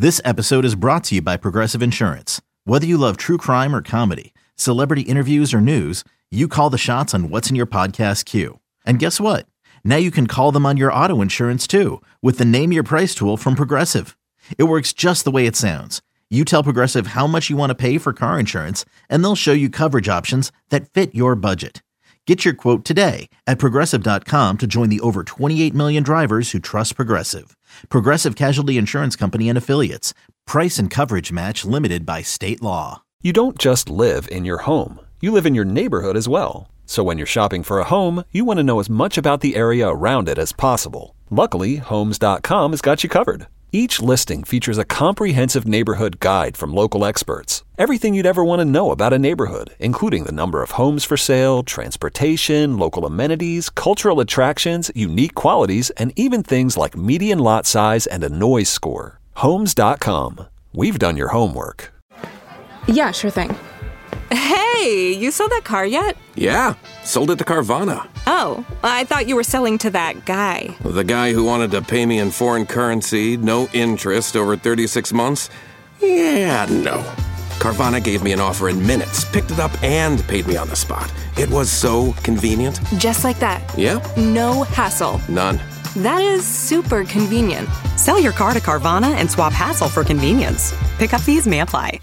This episode is brought to you by Progressive Insurance. Whether you love true crime or comedy, celebrity interviews or news, you call the shots on what's in your podcast queue. And guess what? Now you can call them on your auto insurance too with the Name Your Price tool from Progressive. It works just the way it sounds. You tell Progressive how much you want to pay for car insurance, and they'll show you coverage options that fit your budget. Get your quote today at Progressive.com to join the over 28 million drivers who trust Progressive. Progressive Casualty Insurance Company and Affiliates. Price and coverage match limited by state law. You don't just live in your home. You live in your neighborhood as well. So when you're shopping for a home, you want to know as much about the area around it as possible. Luckily, Homes.com has got you covered. Each listing features a comprehensive neighborhood guide from local experts. Everything you'd ever want to know about a neighborhood, including the number of homes for sale, transportation, local amenities, cultural attractions, unique qualities, and even things like median lot size and a noise score. Homes.com. We've done your homework. Yeah, sure thing. Hey, you sold that car yet? Yeah, sold it to Carvana. Oh, I thought you were selling to that guy. The guy who wanted to pay me in foreign currency, no interest, over 36 months? Yeah, no. Carvana gave me an offer in minutes, picked it up, and paid me on the spot. It was so convenient. Just like that. Yeah? No hassle. None. That is super convenient. Sell your car to Carvana and swap hassle for convenience. Pickup fees may apply.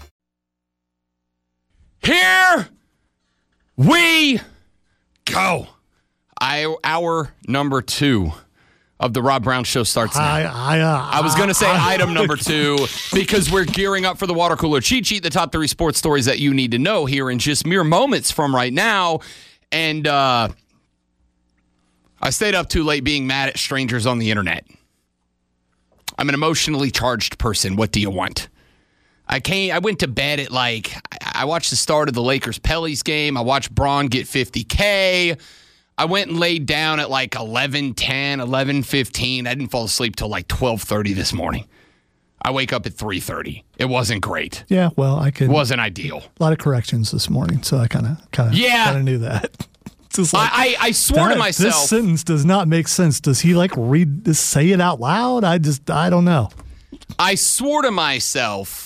Here we go. Hour number 2 of the Rob Brown Show starts now. I was going to say item number 2 because we're gearing up for the water cooler cheat sheet, the top 3 sports stories that you need to know here in just mere moments from right now. And I stayed up too late being mad at strangers on the internet. I'm an emotionally charged person. What do you want? I went to bed at I watched the start of the Lakers-Pellies game. I watched Braun get 50K. I went and laid down at 11:10, 11:15. I didn't fall asleep till 12:30 this morning. I wake up at 3:30. It wasn't great. Yeah, well, I could. It wasn't ideal. A lot of corrections this morning, so I kind of knew that. It's just I swore to myself. This sentence does not make sense. Does he read this, say it out loud? I don't know. I swore to myself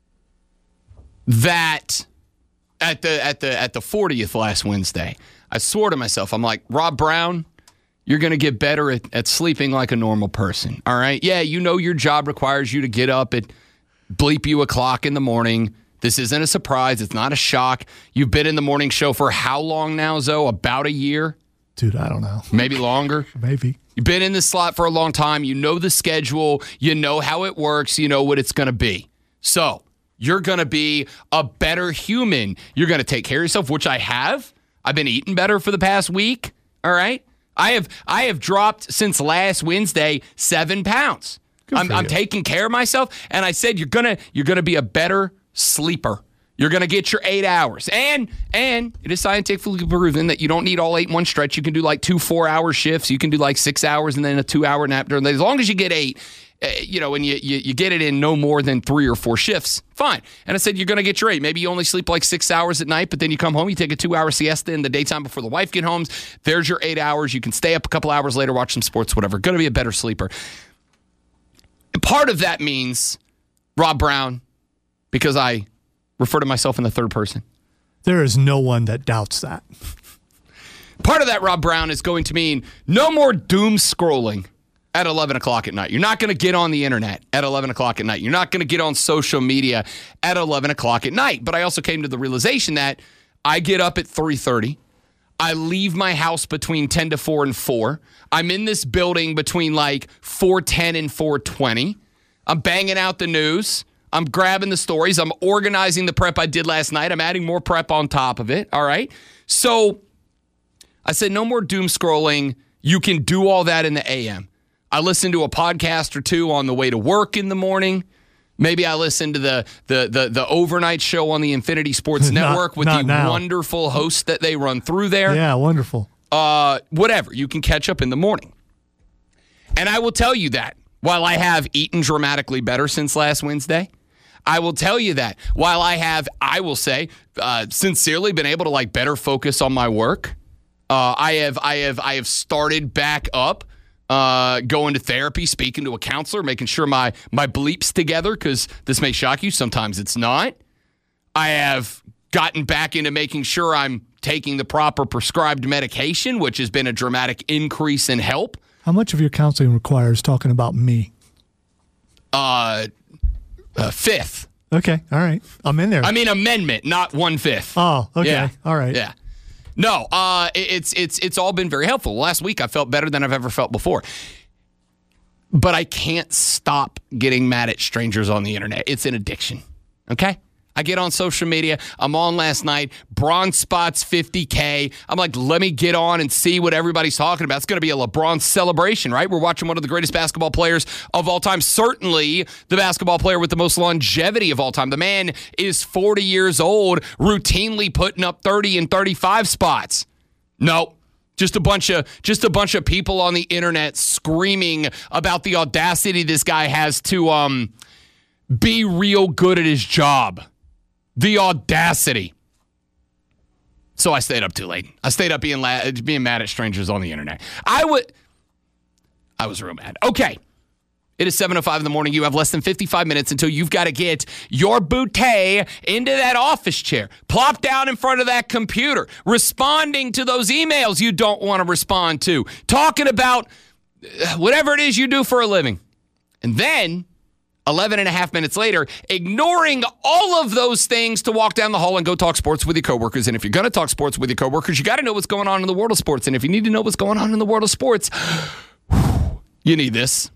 that at the 40th last Wednesday, I swore to myself, I'm like, Rob Brown, you're going to get better at sleeping like a normal person, all right? Yeah, your job requires you to get up at bleep you o'clock in the morning. This isn't a surprise. It's not a shock. You've been in the morning show for how long now, Zoe? About a year? Dude, I don't know. Maybe longer? Maybe. You've been in this slot for a long time. You know the schedule. You know how it works. You know what it's going to be. So you're going to be a better human. You're going to take care of yourself, which I have. I've been eating better for the past week. All right. I have dropped since last Wednesday 7 pounds. I'm taking care of myself. And I said, you're gonna be a better sleeper. You're gonna get your 8 hours. And it is scientifically proven that you don't need all 8 in one stretch. You can do 2 4-hour shifts. You can do 6 hours and then a 2-hour nap during the day. As long as you get 8. And you get it in no more than 3 or 4 shifts, fine. And I said, you're going to get your 8. Maybe you only sleep 6 hours at night, but then you come home, you take a 2-hour siesta in the daytime before the wife get home. There's your 8 hours. You can stay up a couple hours later, watch some sports, whatever. Going to be a better sleeper. Part of that means Rob Brown, because I refer to myself in the third person. There is no one that doubts that. Part of that, Rob Brown, is going to mean no more doom scrolling at 11 o'clock at night. You're not going to get on the internet at 11 o'clock at night. You're not going to get on social media at 11 o'clock at night. But I also came to the realization that I get up at 3:30. I leave my house between 10 to 4 and 4. I'm in this building between 4:10 and 4:20. I'm banging out the news. I'm grabbing the stories. I'm organizing the prep I did last night. I'm adding more prep on top of it. All right. So I said, no more doom scrolling. You can do all that in the AM. I listen to a podcast or two on the way to work in the morning. Maybe I listen to the overnight show on the Infinity Sports Network with the wonderful hosts that they run through there. Yeah, wonderful. Whatever. You can catch up in the morning. And I will tell you that while I have eaten dramatically better since last Wednesday, I will tell you that while I will say, sincerely been able to better focus on my work. I have started back up going to therapy, speaking to a counselor, making sure my bleep's together, because this may shock you. Sometimes it's not. I have gotten back into making sure I'm taking the proper prescribed medication, which has been a dramatic increase in help. How much of your counseling requires talking about me? Fifth. Okay, all right. I'm in there. I mean, amendment, not 1/5. Oh, okay. Yeah. All right. Yeah. No, it's all been very helpful. Last week, I felt better than I've ever felt before. But I can't stop getting mad at strangers on the internet. It's an addiction, okay? I get on social media. I'm on last night. Bronze spots 50K. I'm like, let me get on and see what everybody's talking about. It's going to be a LeBron celebration, right? We're watching one of the greatest basketball players of all time. Certainly the basketball player with the most longevity of all time. The man is 40 years old, routinely putting up 30 and 35 spots. Nope. Just a bunch of people on the internet screaming about the audacity this guy has to be real good at his job. The audacity. So I stayed up too late. I stayed up being mad at strangers on the internet. I was real mad. Okay. It is 7:05 in the morning. You have less than 55 minutes until you've got to get your bootay into that office chair. Plop down in front of that computer. Responding to those emails you don't want to respond to. Talking about whatever it is you do for a living. And then 11 and a half minutes later, ignoring all of those things to walk down the hall and go talk sports with your coworkers. And if you're going to talk sports with your coworkers, you got to know what's going on in the world of sports. And if you need to know what's going on in the world of sports, you need this.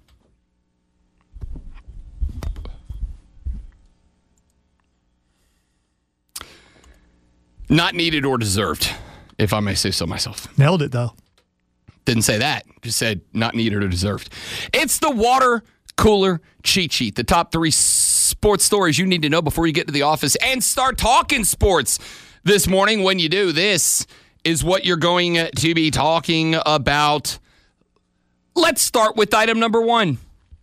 Not needed or deserved, if I may say so myself. Nailed it, though. Didn't say that. Just said not needed or deserved. It's the water cooler cheat sheet. The top 3 sports stories you need to know before you get to the office and start talking sports this morning. When you do, this is what you're going to be talking about. Let's start with item number 1.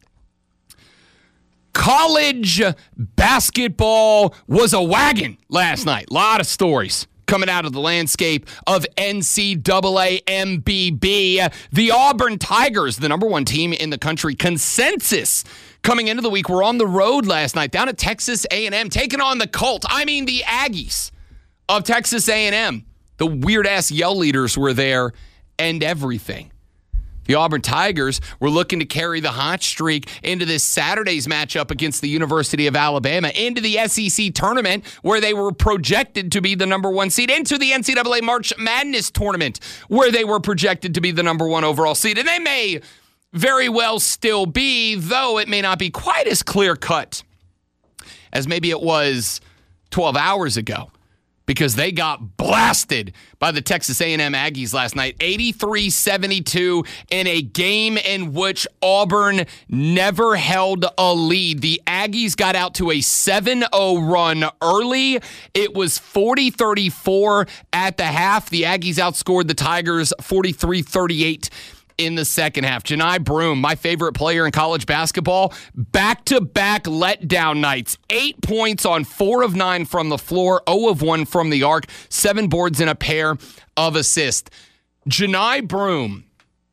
College basketball was a wagon last night. A lot of stories coming out of the landscape of NCAA MBB. The Auburn Tigers, the number 1 team in the country, consensus coming into the week, were on the road last night down at Texas A&M, taking on the the Aggies of Texas A&M. The weird-ass yell leaders were there and everything. The Auburn Tigers were looking to carry the hot streak into this Saturday's matchup against the University of Alabama, into the SEC tournament where they were projected to be the number 1 seed, into the NCAA March Madness tournament where they were projected to be the number 1 overall seed. And they may very well still be, though it may not be quite as clear-cut as maybe it was 12 hours ago, because they got blasted by the Texas A&M Aggies last night, 83-72, in a game in which Auburn never held a lead. The Aggies got out to a 7-0 run early. It was 40-34 at the half. The Aggies outscored the Tigers 43-38 in the second half. Johni Broome, my favorite player in college basketball, back-to-back letdown nights. 8 points on 4 of 9 from the floor, 0 of 1 from the arc, 7 boards and a pair of assists. Johni Broome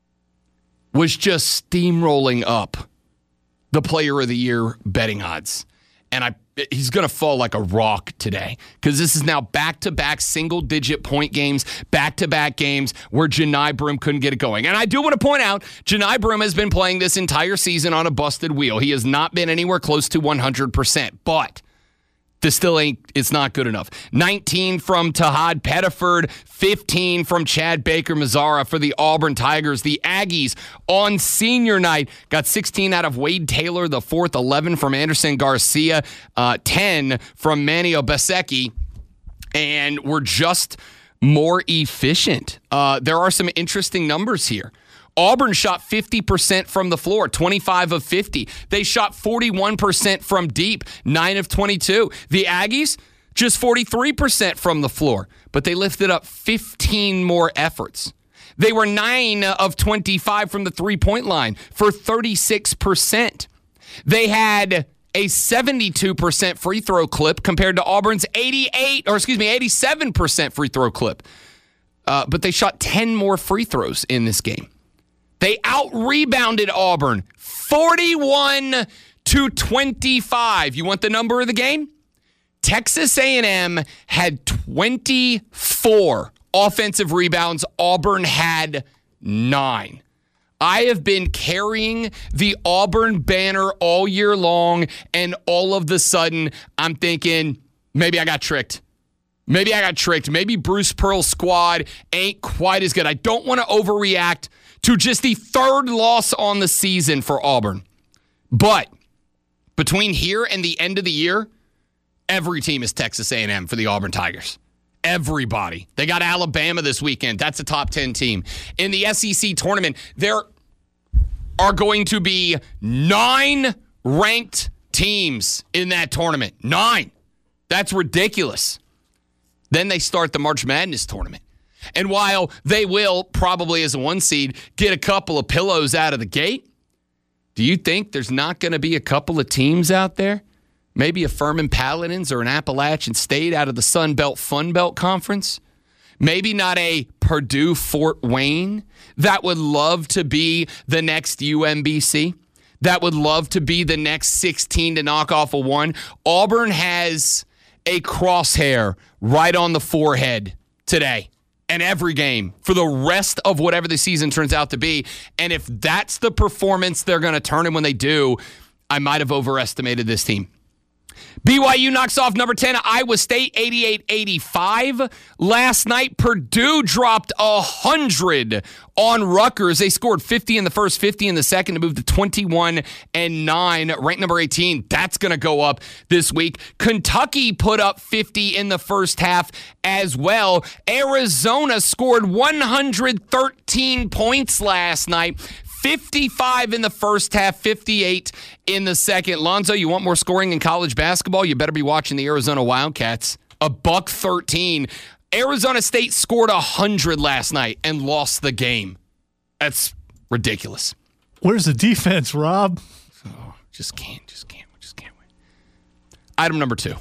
was just steamrolling up the player of the year betting odds. And he's going to fall like a rock today, because this is now back-to-back single-digit point games, back-to-back games where Johni Broome couldn't get it going. And I do want to point out, Johni Broome has been playing this entire season on a busted wheel. He has not been anywhere close to 100%, but this still it's not good enough. 19 from Tahad Pettiford, 15 from Chad Baker-Mazara for the Auburn Tigers. The Aggies on senior night got 16 out of Wade Taylor the fourth, 11 from Anderson Garcia, 10 from Manny Obaseki, and were just more efficient. There are some interesting numbers here. Auburn shot 50% from the floor, 25 of 50. They shot 41% from deep, 9 of 22. The Aggies, just 43% from the floor, but they lifted up 15 more efforts. They were 9 of 25 from the three-point line for 36%. They had a 72% free throw clip compared to Auburn's 87% free throw clip. But they shot 10 more free throws in this game. They out-rebounded Auburn 41-25. You want the number of the game? Texas A&M had 24 offensive rebounds. Auburn had 9. I have been carrying the Auburn banner all year long, and all of the sudden, I'm thinking, maybe I got tricked. Maybe Bruce Pearl's squad ain't quite as good. I don't want to overreact to just the third loss on the season for Auburn. But between here and the end of the year, every team is Texas A&M for the Auburn Tigers. Everybody. They got Alabama this weekend. That's a top 10 team. In the SEC tournament, there are going to be 9 ranked teams in that tournament. 9. That's ridiculous. Then they start the March Madness tournament. And while they will probably, as a 1 seed, get a couple of pillows out of the gate, do you think there's not going to be a couple of teams out there? Maybe a Furman Paladins or an Appalachian State out of the Sun Belt Fun Belt Conference? Maybe not a Purdue Fort Wayne that would love to be the next UMBC, that would love to be the next 16 to knock off a 1. Auburn has a crosshair right on the forehead today and every game for the rest of whatever the season turns out to be. And if that's the performance they're going to turn in when they do, I might have overestimated this team. BYU knocks off number 10, Iowa State, 88-85. Last night, Purdue dropped 100 on Rutgers. They scored 50 in the first, 50 in the second to move to 21-9. Ranked number 18, that's going to go up this week. Kentucky put up 50 in the first half as well. Arizona scored 113 points last night. 55 in the first half, 58 in the second. Lonzo, you want more scoring in college basketball? You better be watching the Arizona Wildcats. $113. Arizona State scored 100 last night and lost the game. That's ridiculous. Where's the defense, Rob? Oh, just can't win. Item number 2.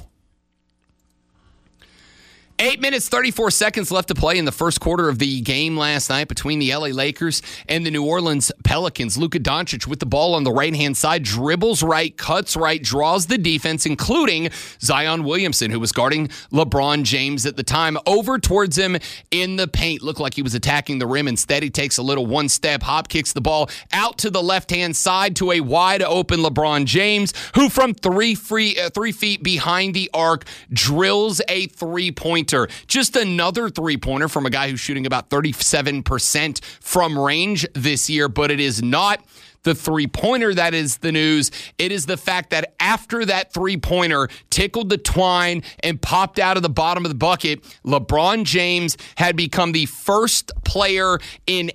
8 minutes, 34 seconds left to play in the first quarter of the game last night between the LA Lakers and the New Orleans Pelicans. Luka Doncic with the ball on the right-hand side, dribbles right, cuts right, draws the defense, including Zion Williamson, who was guarding LeBron James at the time, over towards him in the paint. Looked like he was attacking the rim. Instead, he takes a little one-step hop, kicks the ball out to the left-hand side to a wide-open LeBron James, who from 3 feet behind the arc drills a three-pointer. Just another three-pointer from a guy who's shooting about 37% from range this year, but it is not the three-pointer that is the news. It is the fact that after that three-pointer tickled the twine and popped out of the bottom of the bucket, LeBron James had become the first player in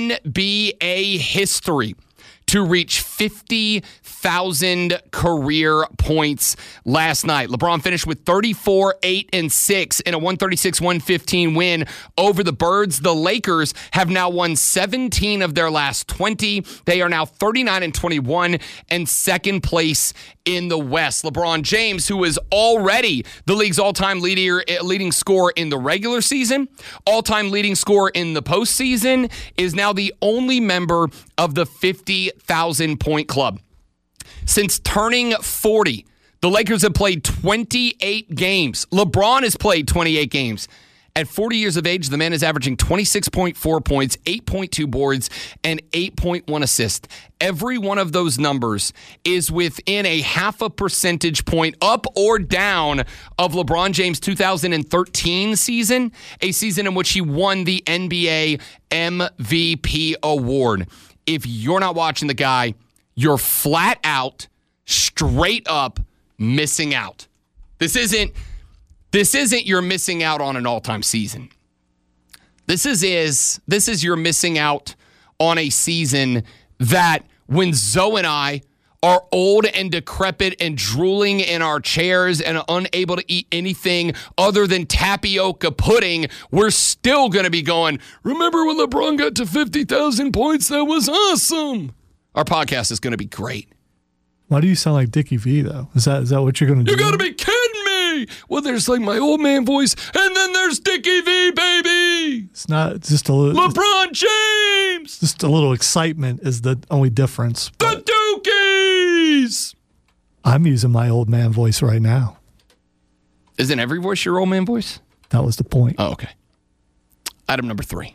NBA history to reach 50,000 career points last night. LeBron finished with 34, 8, and 6 in a 136-115 win over the Birds. The Lakers have now won 17 of their last 20. They are now 39-21 and second place in the West. LeBron James, who is already the league's all-time leading scorer in the regular season, all-time leading scorer in the postseason, is now the only member of the 50,000-point club. Since turning 40, the Lakers have played 28 games. LeBron has played 28 games. At 40 years of age, the man is averaging 26.4 points, 8.2 boards, and 8.1 assists. Every one of those numbers is within a 0.5 percentage point up or down of LeBron James' 2013 season, a season in which he won the NBA MVP award. If you're not watching the guy, you're flat out, straight up missing out. This isn't you're missing out on an all-time season. This is you're missing out on a season that when Zoe and I are old and decrepit and drooling in our chairs and unable to eat anything other than tapioca pudding, we're still going to be going, remember when LeBron got to 50,000 points? That was awesome. Our podcast is going to be great. Why do you sound like Dickie V, though? Is that what you're going to do? You got to be kidding me. well, there's like my old man voice, and then there's Dickie V, baby. It's not it's just a little LeBron James. Just a little excitement is the only difference. The Dookies. I'm using my old man voice right now. Isn't every voice your old man voice? That was the point. Oh, okay. Item number 3.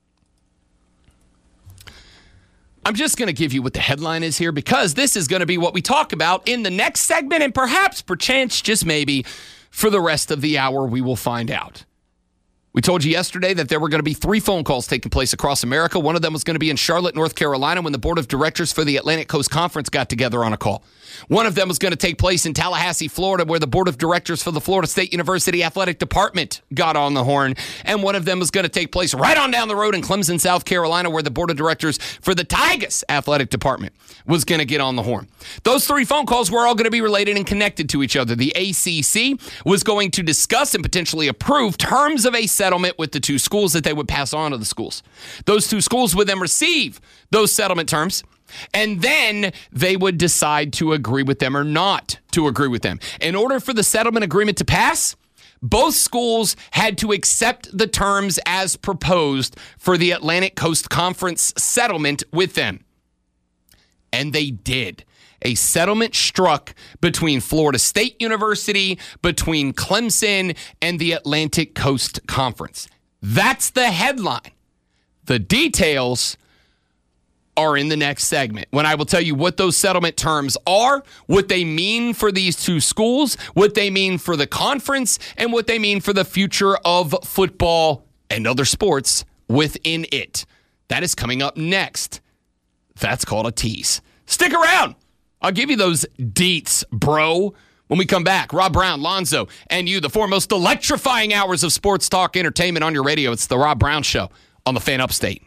I'm just going to give you what the headline is here because this is going to be what we talk about in the next segment and perhaps, perchance, just maybe, for the rest of the hour, we will find out. We told you yesterday that there were going to be 3 phone calls taking place across America. One of them was going to be in Charlotte, North Carolina, when the board of directors for the Atlantic Coast Conference got together on a call. One of them was going to take place in Tallahassee, Florida, where the board of directors for the Florida State University Athletic Department got on the horn. And one of them was going to take place right on down the road in Clemson, South Carolina, where the board of directors for the Tigers Athletic Department was going to get on the horn. Those 3 phone calls were all going to be related and connected to each other. The ACC was going to discuss and potentially approve terms of a settlement with the 2 schools that they would pass on to the schools. Those 2 schools would then receive those settlement terms, and then they would decide to agree with them or not to agree with them. In order for the settlement agreement to pass, both schools had to accept the terms as proposed for the Atlantic Coast Conference settlement with them. And they did. A settlement struck between Florida State University, between Clemson, and the Atlantic Coast Conference. That's the headline. The details are in the next segment, when I will tell you what those settlement terms are, what they mean for these 2 schools, what they mean for the conference, and what they mean for the future of football and other sports within it. That is coming up next. That's called a tease. Stick around. I'll give you those deets, bro. When we come back, Rob Brown, Lonzo, and you, the 4 most electrifying hours of sports talk entertainment on your radio. It's the Rob Brown Show on the Fan Upstate.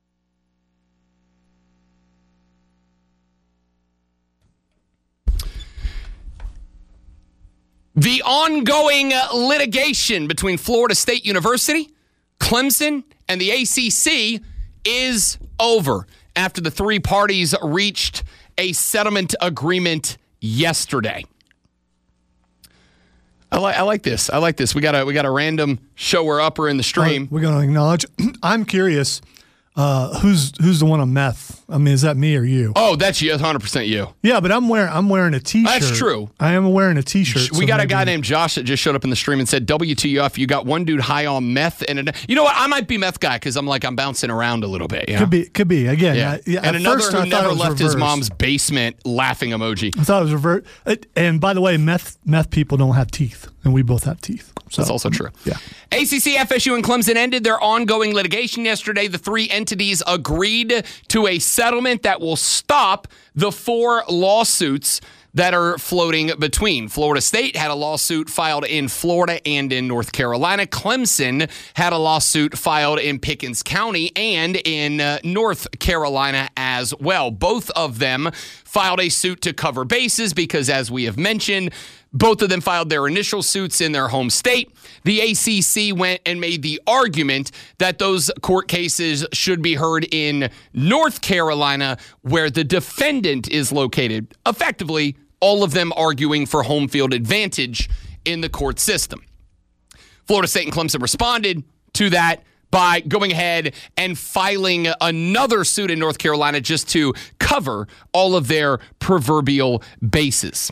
The ongoing litigation between Florida State University, Clemson, and the ACC is over after the 3 parties reached a settlement agreement yesterday. I like this. I like this. We got a random shower upper in the stream. We're going to acknowledge. I'm curious. Who's the one on meth? I mean, is that me or you? Oh, that's you. 100% you. Yeah, but I'm wearing a T-shirt. That's true. I am wearing a T-shirt. We got a guy named Josh that just showed up in the stream and said, WTF, you got one dude high on meth. And you know what? I might be meth guy because I'm bouncing around a little bit. You know? Could be. Again, yeah. And another who never left his mom's basement laughing emoji. I thought it was reversed. And by the way, meth people don't have teeth, and we both have teeth. So, that's also true. Yeah. ACC, FSU, and Clemson ended their ongoing litigation yesterday. The 3 entities agreed to a settlement that will stop the 4 lawsuits that are floating between. Florida State had a lawsuit filed in Florida and in North Carolina. Clemson had a lawsuit filed in Pickens County and in North Carolina as well. Both of them filed a suit to cover bases because, as we have mentioned, both of them filed their initial suits in their home state. The ACC went and made the argument that those court cases should be heard in North Carolina, where the defendant is located. Effectively, all of them arguing for home field advantage in the court system. Florida State and Clemson responded to that by going ahead and filing another suit in North Carolina just to cover all of their proverbial bases.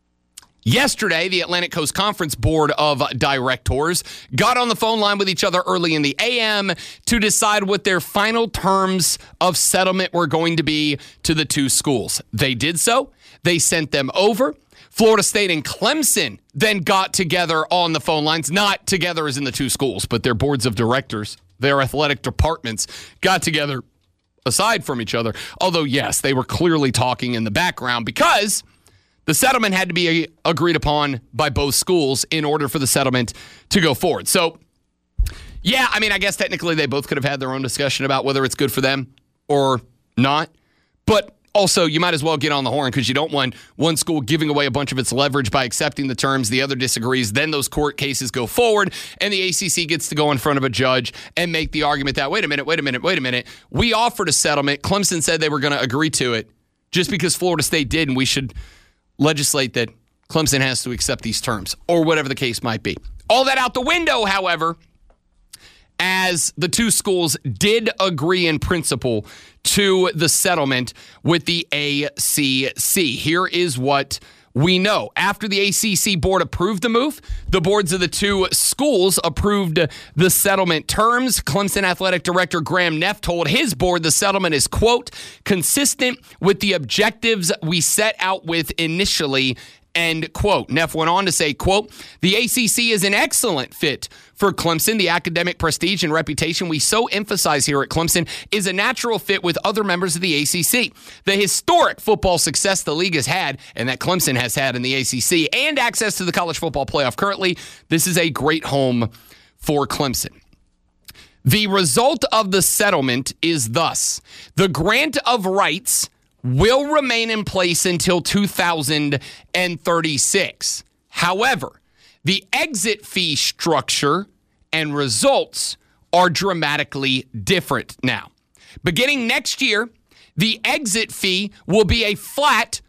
Yesterday, the Atlantic Coast Conference Board of Directors got on the phone line with each other early in the AM to decide what their final terms of settlement were going to be to the 2 schools. They did so. They sent them over. Florida State and Clemson then got together on the phone lines, not together as in the 2 schools, but their boards of directors, their athletic departments got together aside from each other. Although, yes, they were clearly talking in the background because the settlement had to be agreed upon by both schools in order for the settlement to go forward. So, yeah, I mean, I guess technically they both could have had their own discussion about whether it's good for them or not. But also, you might as well get on the horn because you don't want one school giving away a bunch of its leverage by accepting the terms, the other disagrees, then those court cases go forward, and the ACC gets to go in front of a judge and make the argument that, wait a minute. We offered a settlement. Clemson said they were going to agree to it just because Florida State did, and we should legislate that Clemson has to accept these terms, or whatever the case might be. All that out the window, however, as the two schools did agree in principle to the settlement with the ACC. Here is what we know. After the ACC board approved the move, the boards of the two schools approved the settlement terms. Clemson Athletic Director Graham Neff told his board the settlement is, quote, consistent with the objectives we set out with initially, end quote. Neff went on to say, quote, the ACC is an excellent fit for Clemson. The academic prestige and reputation we so emphasize here at Clemson is a natural fit with other members of the ACC. The historic football success the league has had and that Clemson has had in the ACC and access to the college football playoff currently, this is a great home for Clemson. The result of the settlement is thus: the grant of rights will remain in place until 2036. However, the exit fee structure and results are dramatically different now. Beginning next year, the exit fee will be a flat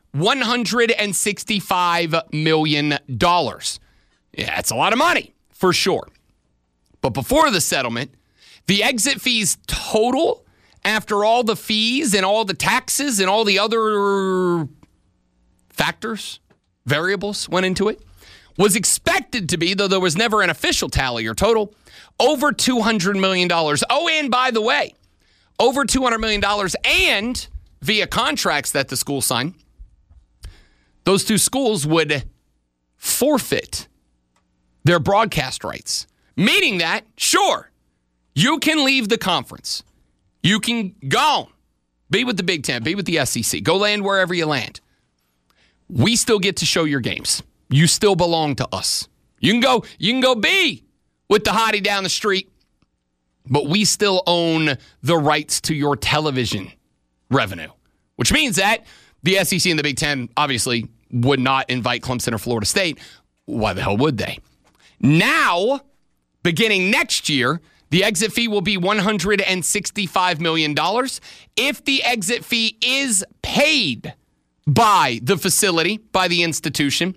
$165 million. Yeah, that's a lot of money, for sure. But before the settlement, the exit fees total, after all the fees and all the taxes and all the other factors, variables went into it, was expected to be, though there was never an official tally or total, over $200 million. Oh, and by the way, over $200 million and via contracts that the school signed, those two schools would forfeit their broadcast rights. Meaning that, sure, you can leave the conference. You can go, be with the Big Ten, be with the SEC, go land wherever you land. We still get to show your games. You still belong to us. You can go be with the hottie down the street, but we still own the rights to your television revenue, which means that the SEC and the Big Ten obviously would not invite Clemson or Florida State. Why the hell would they? Now, beginning next year, the exit fee will be $165 million. If the exit fee is paid by the facility, by the institution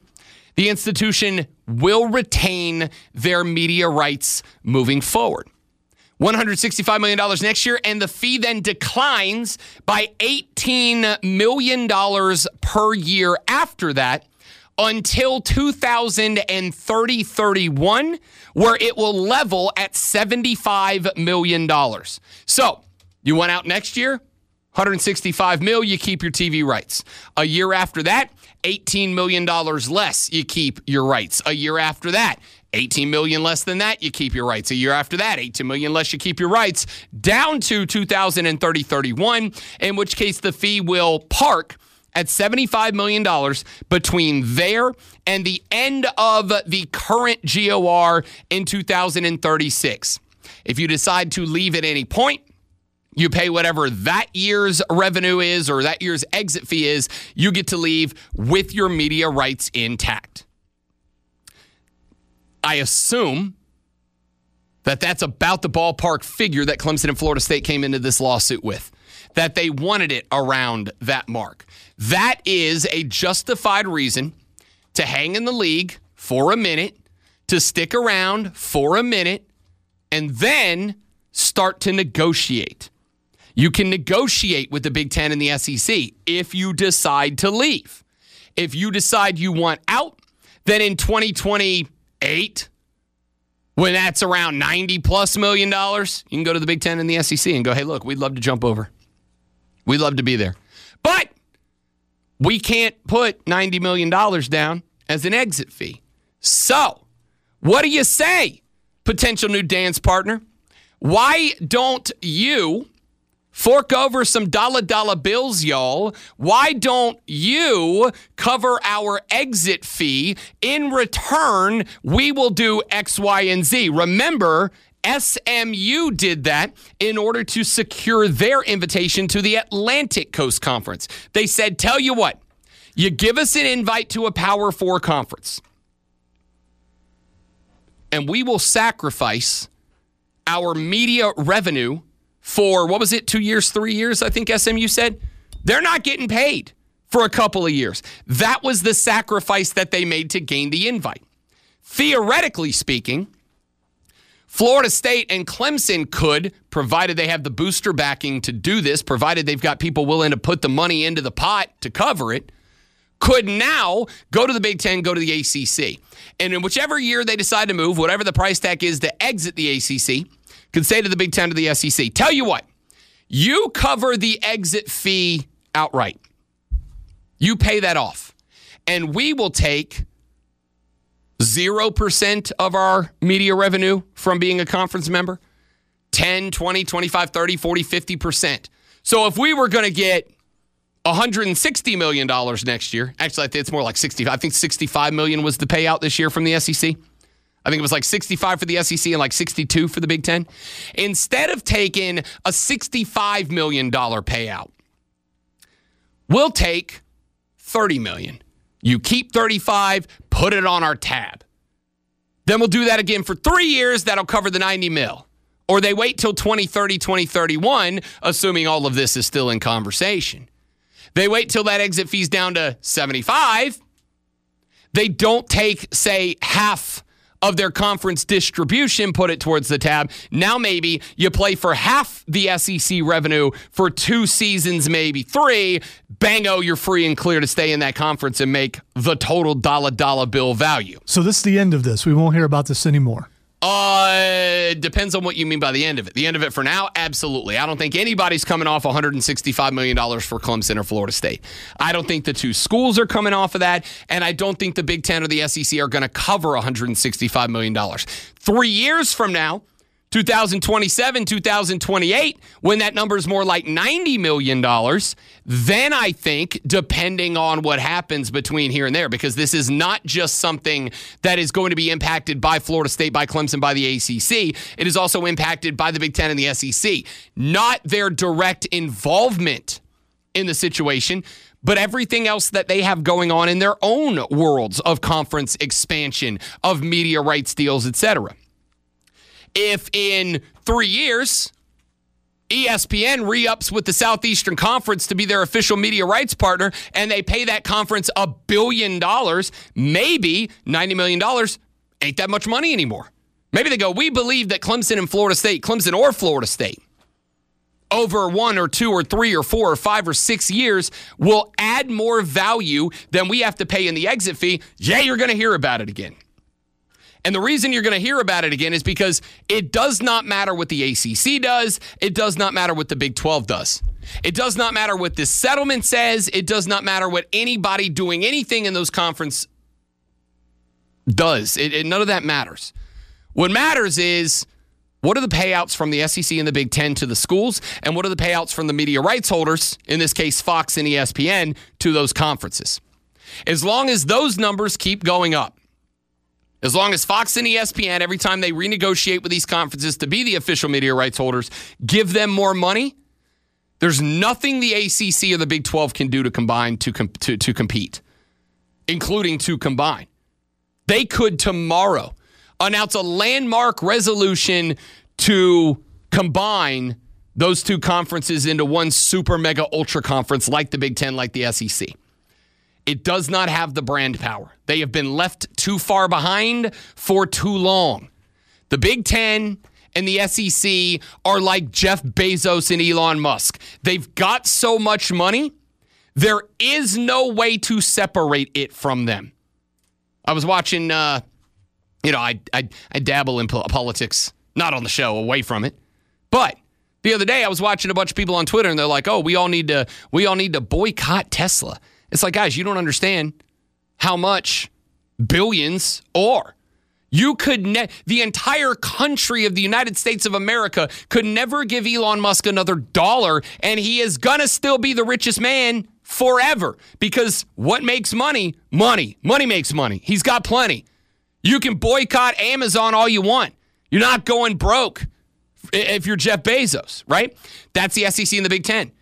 will retain their media rights moving forward. $165 million next year, and the fee then declines by $18 million per year after that until 2030-31, where it will level at $75 million. So, you went out next year, $165 million, you keep your TV rights. A year after that, $18 million less, you keep your rights. A year after that, $18 million less than that, you keep your rights. A year after that, $18 million less, you keep your rights, down to 2030-31, in which case the fee will park at $75 million between there and the end of the current GOR in 2036. If you decide to leave at any point, you pay whatever that year's revenue is or that year's exit fee is. You get to leave with your media rights intact. I assume that that's about the ballpark figure that Clemson and Florida State came into this lawsuit with, that they wanted it around that mark. That is a justified reason to hang in the league for a minute, to stick around for a minute, and then start to negotiate. You can negotiate with the Big Ten and the SEC if you decide to leave. If you decide you want out, then in 2028, when that's around $90+ million, you can go to the Big Ten and the SEC and go, hey, look, we'd love to jump over. We'd love to be there. But we can't put $90 million down as an exit fee. So, what do you say, potential new dance partner? Why don't you fork over some dollar bills, y'all? Why don't you cover our exit fee? In return, we will do X, Y, and Z. Remember, SMU did that in order to secure their invitation to the Atlantic Coast Conference. They said, tell you what, you give us an invite to a Power 4 conference, and we will sacrifice our media revenue for, 2 years, 3 years, I think SMU said? They're not getting paid for a couple of years. That was the sacrifice that they made to gain the invite. Theoretically speaking, Florida State and Clemson could, provided they have the booster backing to do this, provided they've got people willing to put the money into the pot to cover it, could now go to the Big Ten, go to the ACC. And in whichever year they decide to move, whatever the price tag is to exit the ACC, could say to the Big Ten or the SEC, tell you what, you cover the exit fee outright. You pay that off. And we will take 0% of our media revenue from being a conference member. 10, 20, 25, 30, 40, 50%. So if we were going to get $160 million next year, actually I think it's more like 65. I think $65 million was the payout this year from the SEC. I think it was like 65 for the SEC and like 62 for the Big Ten. Instead of taking a $65 million payout, we'll take $30 million. You keep 35, put it on our tab. Then we'll do that again for 3 years. That'll cover the 90 mil. Or they wait till 2030, 2031, assuming all of this is still in conversation. They wait till that exit fee's down to 75. They don't take, say, half of their conference distribution, put it towards the tab. Now maybe you play for half the SEC revenue for 2 seasons, maybe 3. Bango, you're free and clear to stay in that conference and make the total dollar bill value. So this is the end of this. We won't hear about this anymore. Depends on what you mean by the end of it. The end of it for now, absolutely. I don't think anybody's coming off $165 million for Clemson or Florida State. I don't think the 2 schools are coming off of that, and I don't think the Big Ten or the SEC are going to cover $165 million. 3 years from now, 2027, 2028, when that number is more like $90 million, then I think, depending on what happens between here and there, because this is not just something that is going to be impacted by Florida State, by Clemson, by the ACC. It is also impacted by the Big Ten and the SEC. Not their direct involvement in the situation, but everything else that they have going on in their own worlds of conference expansion, of media rights deals, etc. If in 3 years, ESPN re-ups with the Southeastern Conference to be their official media rights partner, and they pay that conference $1 billion, maybe $90 million ain't that much money anymore. Maybe they go, we believe that Clemson or Florida State, over 1 or 2 or 3 or 4 or 5 or 6 years will add more value than we have to pay in the exit fee. Yeah, you're going to hear about it again. And the reason you're going to hear about it again is because it does not matter what the ACC does. It does not matter what the Big 12 does. It does not matter what this settlement says. It does not matter what anybody doing anything in those conferences does. None of that matters. What matters is, what are the payouts from the SEC and the Big Ten to the schools? And what are the payouts from the media rights holders, in this case Fox and ESPN, to those conferences? As long as those numbers keep going up, as long as Fox and ESPN, every time they renegotiate with these conferences to be the official media rights holders, give them more money, there's nothing the ACC or the Big 12 can do to combine to compete, including to combine. They could tomorrow announce a landmark resolution to combine those 2 conferences into one super mega ultra conference like the Big Ten, like the SEC. It does not have the brand power. They have been left too far behind for too long. The Big Ten and the SEC are like Jeff Bezos and Elon Musk. They've got so much money, there is no way to separate it from them. I was watching, I dabble in politics, not on the show, away from it. But the other day I was watching a bunch of people on Twitter and they're like, oh, we all need to boycott Tesla. It's like, guys, you don't understand how much billions are. You could the entire country of the United States of America could never give Elon Musk another $1, and he is gonna still be the richest man forever. Because what makes money? Money. Money makes money. He's got plenty. You can boycott Amazon all you want. You're not going broke if you're Jeff Bezos, right? That's the SEC and the Big Ten.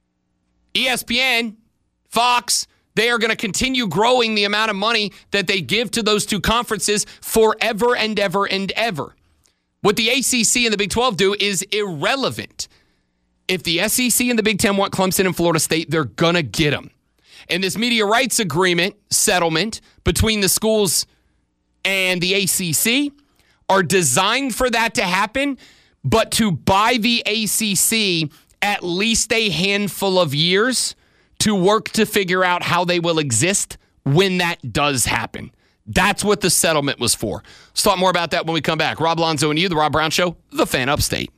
ESPN, Fox, they are going to continue growing the amount of money that they give to those 2 conferences forever and ever and ever. What the ACC and the Big 12 do is irrelevant. If the SEC and the Big Ten want Clemson and Florida State, they're going to get them. And this media rights agreement settlement between the schools and the ACC are designed for that to happen, but to buy the ACC at least a handful of years to work to figure out how they will exist when that does happen. That's what the settlement was for. Let's talk more about that when we come back. Rob Lonzo and you, The Rob Brown Show, the Fan Upstate.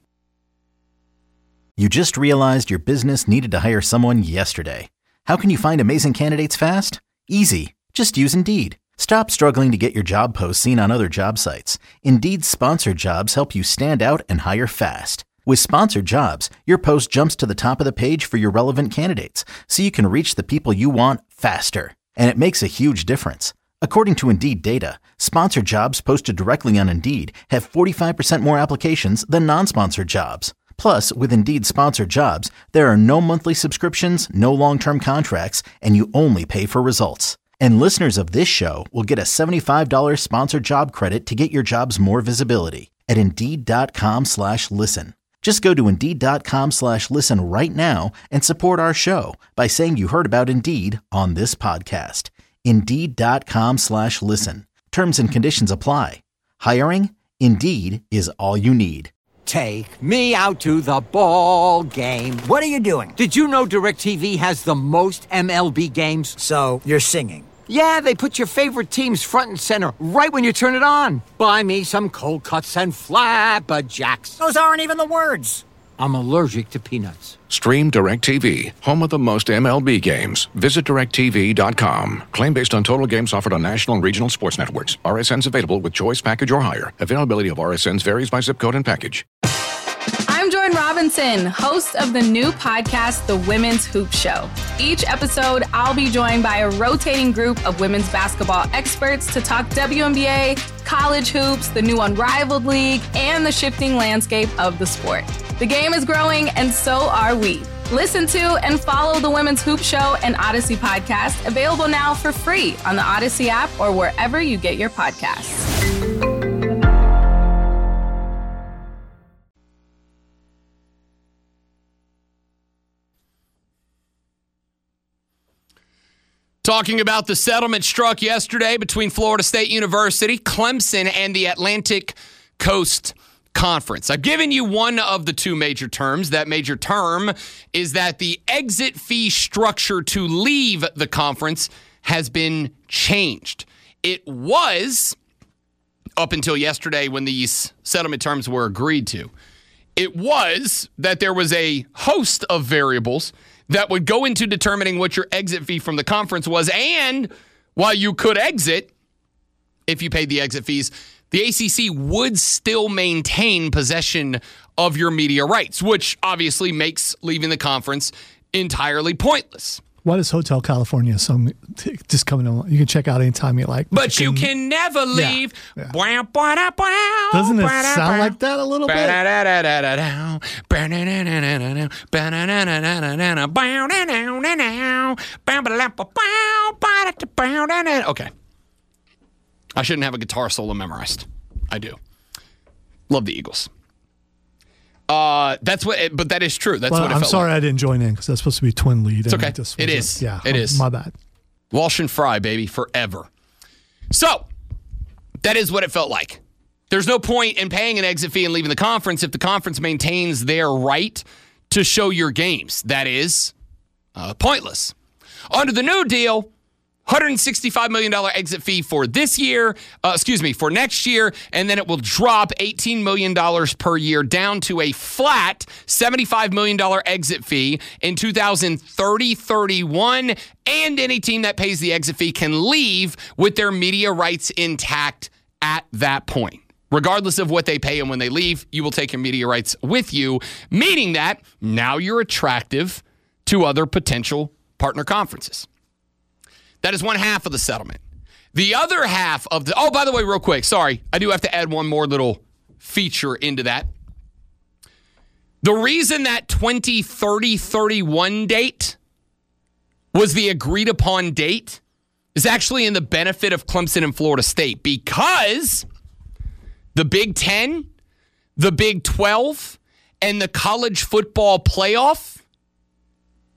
You just realized your business needed to hire someone yesterday. How can you find amazing candidates fast? Easy. Just use Indeed. Stop struggling to get your job posts seen on other job sites. Indeed's sponsored jobs help you stand out and hire fast. With sponsored jobs, your post jumps to the top of the page for your relevant candidates, so you can reach the people you want faster. And it makes a huge difference. According to Indeed data, sponsored jobs posted directly on Indeed have 45% more applications than non-sponsored jobs. Plus, with Indeed sponsored jobs, there are no monthly subscriptions, no long-term contracts, and you only pay for results. And listeners of this show will get a $75 sponsored job credit to get your jobs more visibility at Indeed.com/listen. Just go to Indeed.com/listen right now and support our show by saying you heard about Indeed on this podcast. Indeed.com/listen. Terms and conditions apply. Hiring? Indeed is all you need. Take me out to the ball game. What are you doing? Did you know DirecTV has the most MLB games? So, you're singing. Yeah, they put your favorite teams front and center right when you turn it on. Buy me some cold cuts and flapjacks. Those aren't even the words. I'm allergic to peanuts. Stream DirecTV, home of the most MLB games. Visit DirecTV.com. Claim based on total games offered on national and regional sports networks. RSNs available with choice package or higher. Availability of RSNs varies by zip code and package. I'm Jordan Robinson, host of the new podcast, The Women's Hoop Show. Each episode, I'll be joined by a rotating group of women's basketball experts to talk WNBA, college hoops, the new Unrivaled League, and the shifting landscape of the sport. The game is growing, and so are we. Listen to and follow The Women's Hoop Show and Odyssey podcast, available now for free on the Odyssey app or wherever you get your podcasts. Talking about the settlement struck yesterday between Florida State University, Clemson, and the Atlantic Coast Conference. I've given you one of the two major terms. That major term is that the exit fee structure to leave the conference has been changed. It was, up until yesterday when these settlement terms were agreed to, it was that there was a host of variables that would go into determining what your exit fee from the conference was. And while you could exit, if you paid the exit fees, the ACC would still maintain possession of your media rights, which obviously makes leaving the conference entirely pointless. What is Hotel California? So just coming on. You can check out anytime you like. But you can never leave. Yeah. Doesn't it sound like that a little bit? Okay. I shouldn't have a guitar solo memorized. I do. Love the Eagles. That's what, but that is true. That's what it felt I'm sorry like. I didn't join in because that's supposed to be twin lead. It's okay. It is. It is. My bad. Walsh and Fry, baby, forever. So, that is what it felt like. There's no point in paying an exit fee and leaving the conference if the conference maintains their right to show your games. That is pointless. Under the new deal, $165 million exit fee for this year, for next year, and then it will drop $18 million per year down to a flat $75 million exit fee in 2030-31, and any team that pays the exit fee can leave with their media rights intact at that point. Regardless of what they pay and when they leave, you will take your media rights with you, meaning that now you're attractive to other potential partner conferences. That is one half of the settlement. The other half of the... Oh, by the way, real quick, sorry. I do have to add one more little feature into that. The reason that 2030-31 date was the agreed upon date is actually in the benefit of Clemson and Florida State, because the Big Ten, the Big 12, and the college football playoff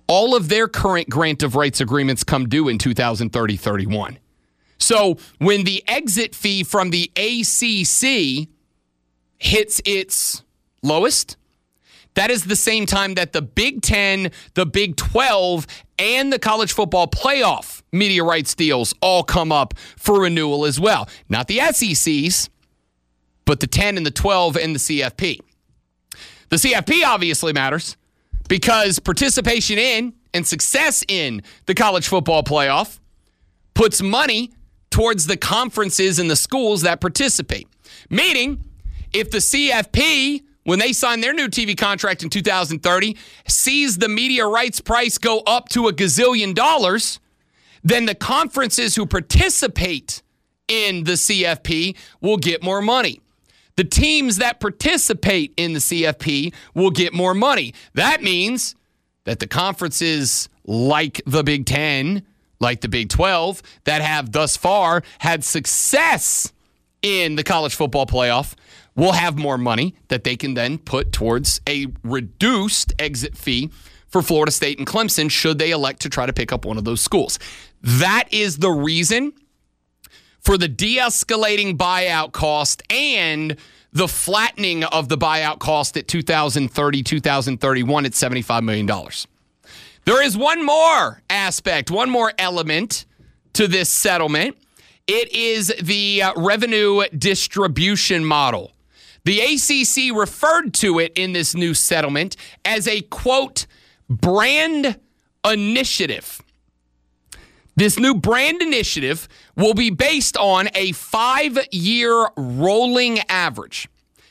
all of their current grant of rights agreements come due in 2030-31. So when the exit fee from the ACC hits its lowest, that is the same time that the Big Ten, the Big 12, and the college football playoff media rights deals all come up for renewal as well. Not the SECs, but the 10 and the 12 and the CFP. The CFP obviously matters because participation in and success in the college football playoff puts money towards the conferences and the schools that participate. Meaning, if the CFP, when they sign their new TV contract in 2030, sees the media rights price go up to $1 gazillion, then the conferences who participate in the CFP will get more money. The teams that participate in the CFP will get more money. That means that the conferences like the Big Ten, like the Big 12, that have thus far had success in the college football playoff will have more money that they can then put towards a reduced exit fee for Florida State and Clemson should they elect to try to pick up one of those schools. That is the reason for the de-escalating buyout cost and the flattening of the buyout cost at 2030, 2031 at $75 million. There is one more aspect, one more element to this settlement. It is the revenue distribution model. The ACC referred to it in this new settlement as a, quote, brand initiative. This new brand initiative will be based on a 5-year rolling average.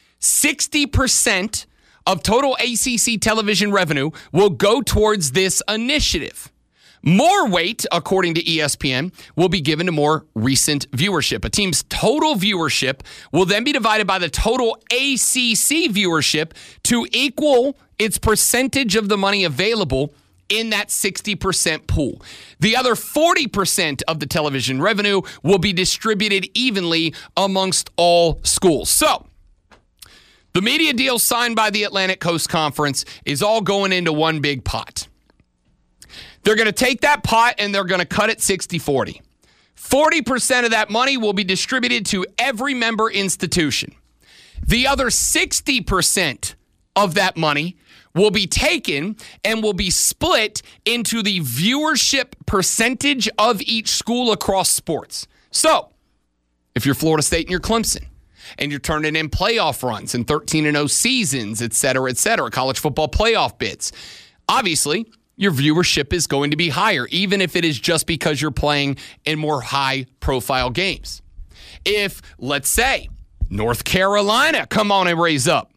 60% of total ACC television revenue will go towards this initiative. More weight, according to ESPN, will be given to more recent viewership. A team's total viewership will then be divided by the total ACC viewership to equal its percentage of the money available in that 60% pool. The other 40% of the television revenue will be distributed evenly amongst all schools. So, the media deal signed by the Atlantic Coast Conference is all going into one big pot. They're going to take that pot and they're going to cut it 60-40. 40% of that money will be distributed to every member institution. The other 60% of that money will be taken and will be split into the viewership percentage of each school across sports. So, if you're Florida State and you're Clemson, and you're turning in playoff runs and 13-0 seasons, et cetera, college football playoff bids, obviously, your viewership is going to be higher, even if it is just because you're playing in more high-profile games. If, let's say, North Carolina come on and raise up,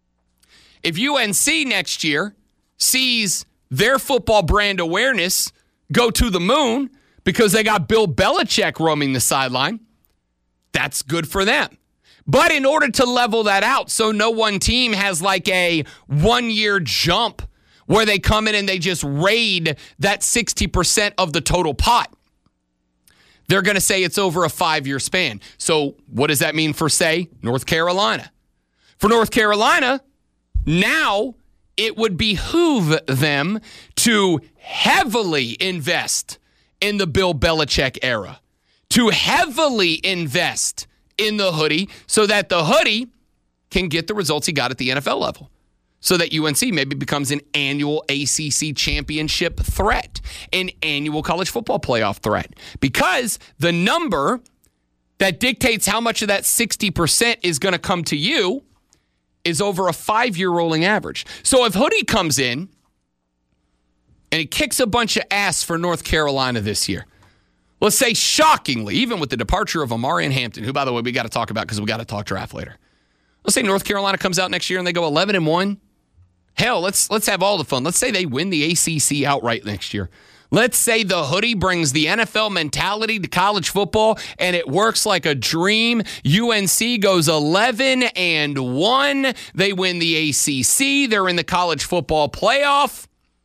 if UNC next year sees their football brand awareness go to the moon because they got Bill Belichick roaming the sideline, that's good for them. But in order to level that out so no one team has like a 1-year jump where they come in and they just raid that 60% of the total pot, they're going to say it's over a 5-year span. So what does that mean for, say, North Carolina? For North Carolina, now it would behoove them to heavily invest in the Bill Belichick era, to heavily invest in the hoodie so that the hoodie can get the results he got at the NFL level, so that UNC maybe becomes an annual ACC championship threat, an annual college football playoff threat, because the number that dictates how much of that 60% is going to come to you is over a 5-year rolling average. So if hoodie comes in and he kicks a bunch of ass for North Carolina this year, let's say shockingly, even with the departure of Omarion Hampton, who, by the way, we got to talk about because we got to talk draft later. Let's say North Carolina comes out next year and they go 11-1. Hell, let's have all the fun. Let's say they win the ACC outright next year. Let's say the hoodie brings the NFL mentality to college football and it works like a dream. UNC goes 11-1. They win the ACC. They're in the college football playoff.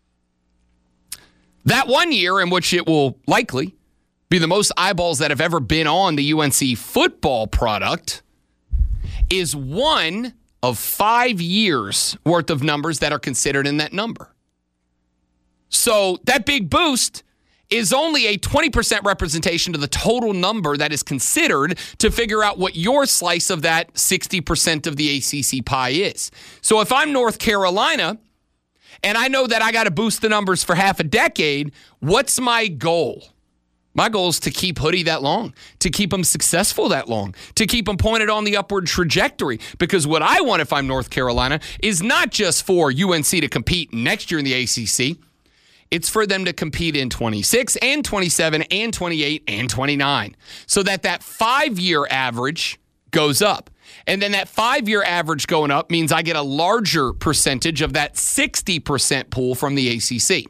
That 1 year in which it will likely be the most eyeballs that have ever been on the UNC football product is one of 5 years worth of numbers that are considered in that number. So that big boost is only a 20% representation of the total number that is considered to figure out what your slice of that 60% of the ACC pie is. So if I'm North Carolina and I know that I got to boost the numbers for half a decade, what's my goal? My goal is to keep Hoodie that long, to keep him successful that long, to keep him pointed on the upward trajectory. Because what I want if I'm North Carolina is not just for UNC to compete next year in the ACC. It's for them to compete in 26 and 27 and 28 and 29 so that 5-year average goes up. And then that 5-year average going up means I get a larger percentage of that 60% pool from the ACC.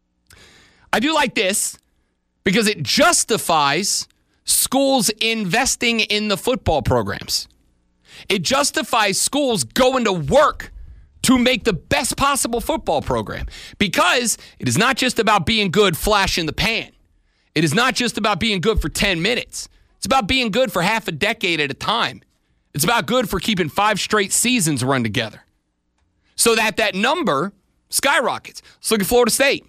I do like this because it justifies schools investing in the football programs. It justifies schools going to work to make the best possible football program, because it is not just about being good flash in the pan. It is not just about being good for 10 minutes. It's about being good for half a decade at a time. It's about good for keeping 5 straight seasons run together so that number skyrockets. Let's look at Florida State.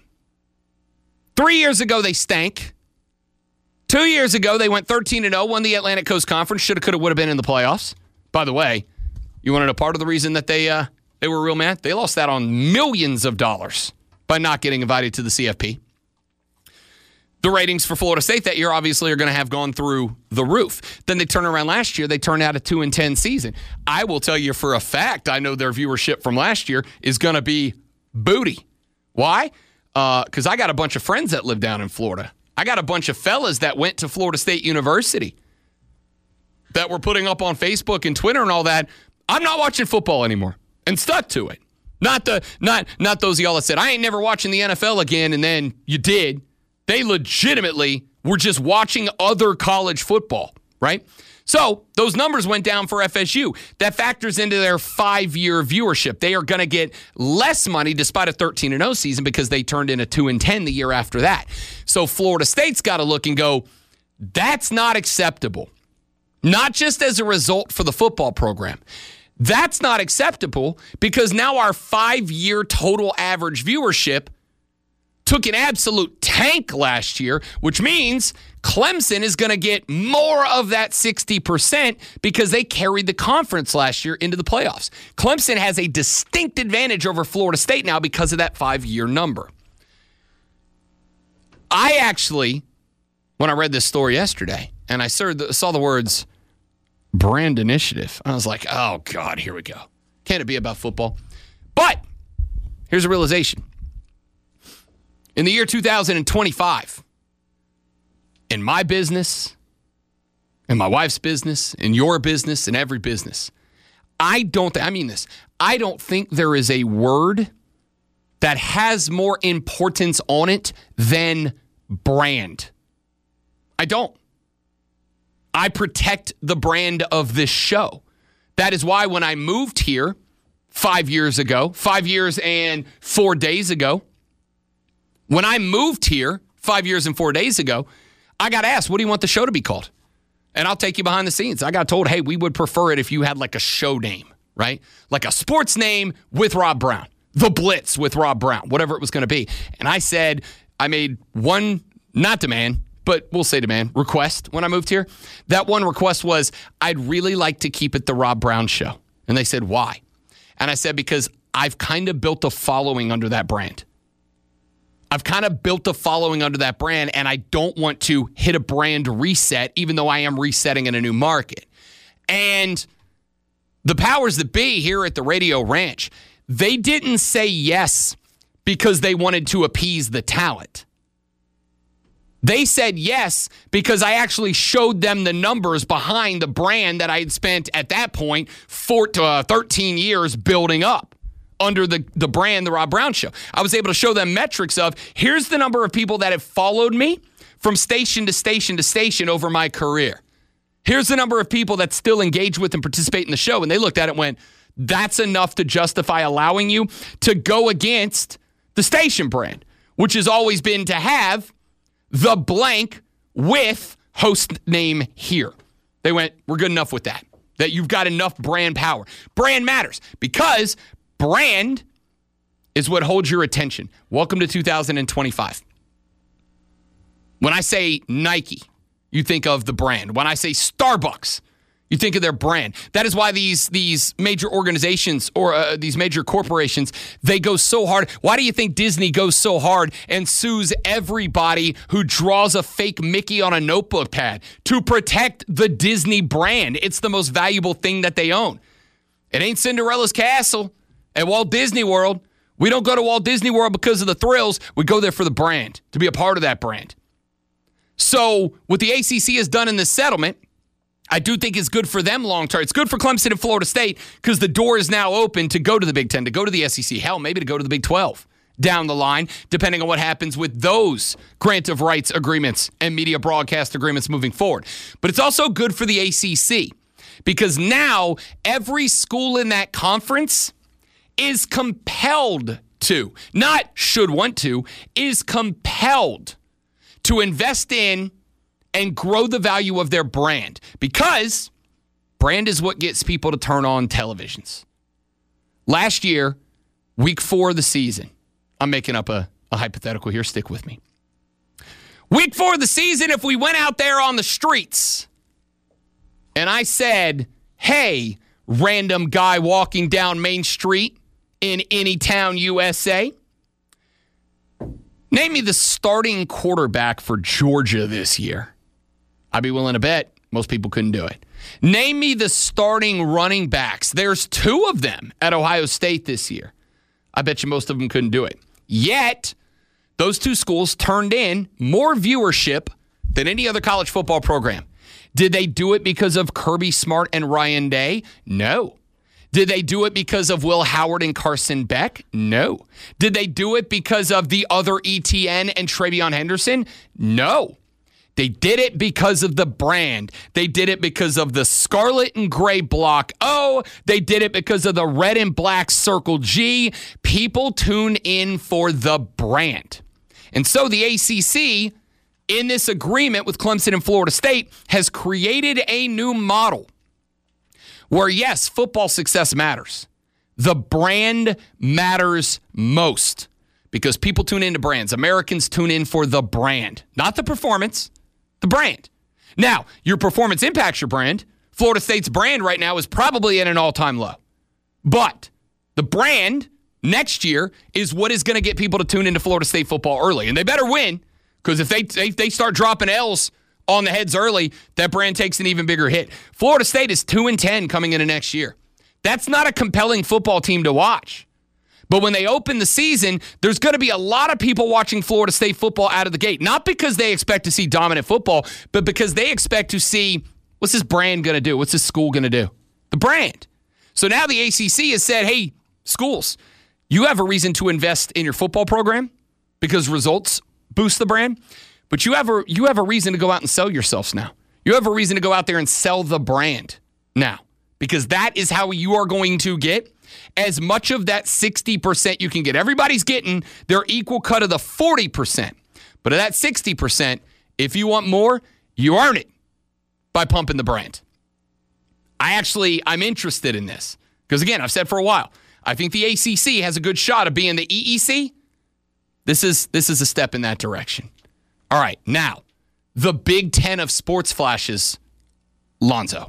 3 years ago, they stank. 2 years ago, they went 13-0, won the Atlantic Coast Conference. Shoulda, coulda, woulda been in the playoffs. By the way, you want to know part of the reason that they were real mad? They lost that on millions of dollars by not getting invited to the CFP. The ratings for Florida State that year obviously are going to have gone through the roof. Then they turn around last year. They turned out a 2-10 season. I will tell you for a fact, I know their viewership from last year is going to be booty. Why? Because I got a bunch of friends that live down in Florida. I got a bunch of fellas that went to Florida State University that were putting up on Facebook and Twitter and all that. I'm not watching football anymore. And stuck to it. Not those of y'all that said, I ain't never watching the NFL again, and then you did. They legitimately were just watching other college football, right? So those numbers went down for FSU. That factors into their 5-year viewership. They are going to get less money despite a 13-0 season because they turned in a 2-10 the year after that. So Florida State's got to look and go, that's not acceptable. Not just as a result for the football program. That's not acceptable because now our 5-year total average viewership took an absolute tank last year, which means Clemson is going to get more of that 60% because they carried the conference last year into the playoffs. Clemson has a distinct advantage over Florida State now because of that 5-year number. I actually, when I read this story yesterday, and I saw the words brand initiative, I was like, oh, God, here we go. Can it be about football? But here's a realization. In the year 2025, in my business, in my wife's business, in your business, in every business, I don't think there is a word that has more importance on it than brand. I don't. I protect the brand of this show. That is why when I moved here 5 years ago, 5 years and 4 days ago, when I moved here 5 years and 4 days ago, I got asked, what do you want the show to be called? And I'll take you behind the scenes. I got told, hey, we would prefer it if you had like a show name, right? Like a sports name with Rob Brown, The Blitz with Rob Brown, whatever it was going to be. And I said, I made one, not demand, but we'll say demand, request when I moved here. That one request was, I'd really like to keep it the Rob Brown Show. And they said, why? And I said, because I've kind of built a following under that brand. I've kind of built a following under that brand, and I don't want to hit a brand reset, even though I am resetting in a new market. And the powers that be here at the Radio Ranch, they didn't say yes because they wanted to appease the talent. They said yes because I actually showed them the numbers behind the brand that I had spent at that point 13 years building up under the brand, The Rob Brown Show. I was able to show them metrics of, here's the number of people that have followed me from station to station to station over my career. Here's the number of people that still engage with and participate in the show. And they looked at it and went, that's enough to justify allowing you to go against the station brand, which has always been to have the blank with host name here. They went, we're good enough with that you've got enough brand power. Brand matters because brand is what holds your attention. Welcome to 2025. When I say Nike, you think of the brand. When I say Starbucks, you think of their brand. That is why these major organizations or these major corporations, they go so hard. Why do you think Disney goes so hard and sues everybody who draws a fake Mickey on a notebook pad? To protect the Disney brand. It's the most valuable thing that they own. It ain't Cinderella's castle at Walt Disney World. We don't go to Walt Disney World because of the thrills. We go there for the brand, to be a part of that brand. So what the ACC has done in this settlement, I do think is good for them long term. It's good for Clemson and Florida State because the door is now open to go to the Big Ten, to go to the SEC, hell, maybe to go to the Big 12 down the line, depending on what happens with those grant of rights agreements and media broadcast agreements moving forward. But it's also good for the ACC because now every school in that conference is compelled to, not should want to, is compelled to invest in and grow the value of their brand, because brand is what gets people to turn on televisions. Last year, week 4 of the season, I'm making up a hypothetical here, stick with me. Week 4 of the season, if we went out there on the streets and I said, hey, random guy walking down Main Street in any town, USA, name me the starting quarterback for Georgia this year. I'd be willing to bet most people couldn't do it. Name me the starting running backs. There's 2 of them at Ohio State this year. I bet you most of them couldn't do it. Yet, those 2 schools turned in more viewership than any other college football program. Did they do it because of Kirby Smart and Ryan Day? No. Did they do it because of Will Howard and Carson Beck? No. Did they do it because of the other ETN and TreVeyon Henderson? No. They did it because of the brand. They did it because of the scarlet and gray block O. They did it because of the red and black circle G. People tune in for the brand. And so the ACC, in this agreement with Clemson and Florida State, has created a new model where, yes, football success matters. The brand matters most because people tune into brands. Americans tune in for the brand, not the performance, the brand. Now, your performance impacts your brand. Florida State's brand right now is probably at an all-time low. But the brand next year is what is going to get people to tune into Florida State football early. And they better win, because if they start dropping L's on the heads early, that brand takes an even bigger hit. Florida State is 2-10 coming into next year. That's not a compelling football team to watch. But when they open the season, there's going to be a lot of people watching Florida State football out of the gate. Not because they expect to see dominant football, but because they expect to see, what's this brand going to do? What's this school going to do? The brand. So now the ACC has said, hey, schools, you have a reason to invest in your football program because results boost the brand. But you have a reason to go out and sell yourselves now. You have a reason to go out there and sell the brand now, because that is how you are going to get as much of that 60% you can get. Everybody's getting their equal cut of the 40%. But of that 60%, if you want more, you earn it by pumping the brand. I'm interested in this because, again, I've said for a while, I think the ACC has a good shot of being the EEC. This is a step in that direction. All right, now, the Big Ten of sports flashes, Lonzo.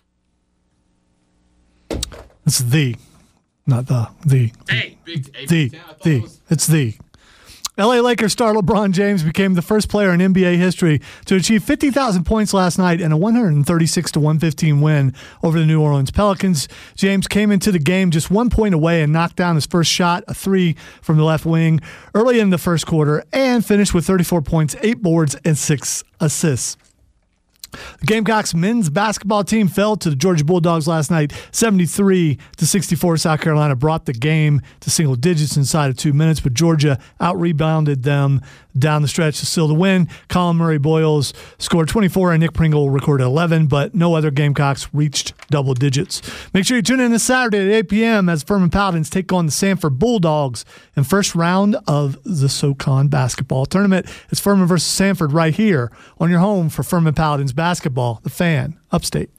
It's not the. Hey, It's the. LA Lakers star LeBron James became the first player in NBA history to achieve 50,000 points last night in a 136-115 win over the New Orleans Pelicans. James came into the game just 1 point away and knocked down his first shot, a 3 from the left wing, early in the first quarter, and finished with 34 points, 8 boards, and 6 assists. The Gamecocks men's basketball team fell to the Georgia Bulldogs last night, 73-64. South Carolina brought the game to single digits inside of 2 minutes, but Georgia out-rebounded them down the stretch to seal the win. Colin Murray-Boyles scored 24 and Nick Pringle recorded 11, but no other Gamecocks reached double digits. Make sure you tune in this Saturday at 8 p.m. as Furman Paladins take on the Sanford Bulldogs in first round of the SoCon basketball tournament. It's Furman versus Sanford right here on your home for Furman Paladins basketball, The Fan, Upstate.